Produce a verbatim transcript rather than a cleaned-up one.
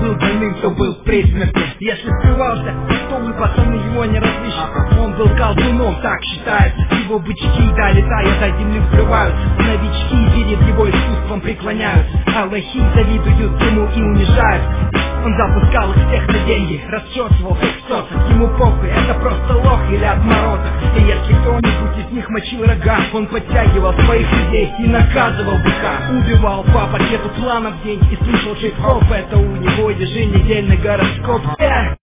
был больным, то был при смерти. Если скрывался, то вы, пацаны, его не различите. Он был колдуном, так считается. Его бычки, долетая до земли, взрываются. Новички перед его искусством преклоняются, а лохи завидуют ему и унижают. Он запускал их всех на деньги, расчесывал всех в соцах. Ему похуй, это просто лох или отморозок. И если кто-нибудь из них мочил рога, он подтягивал своих людей и наказывал быка. Убивал по пакету планов в день и слушал хип-хоп. Это у него еженедельный гороскоп. Эх!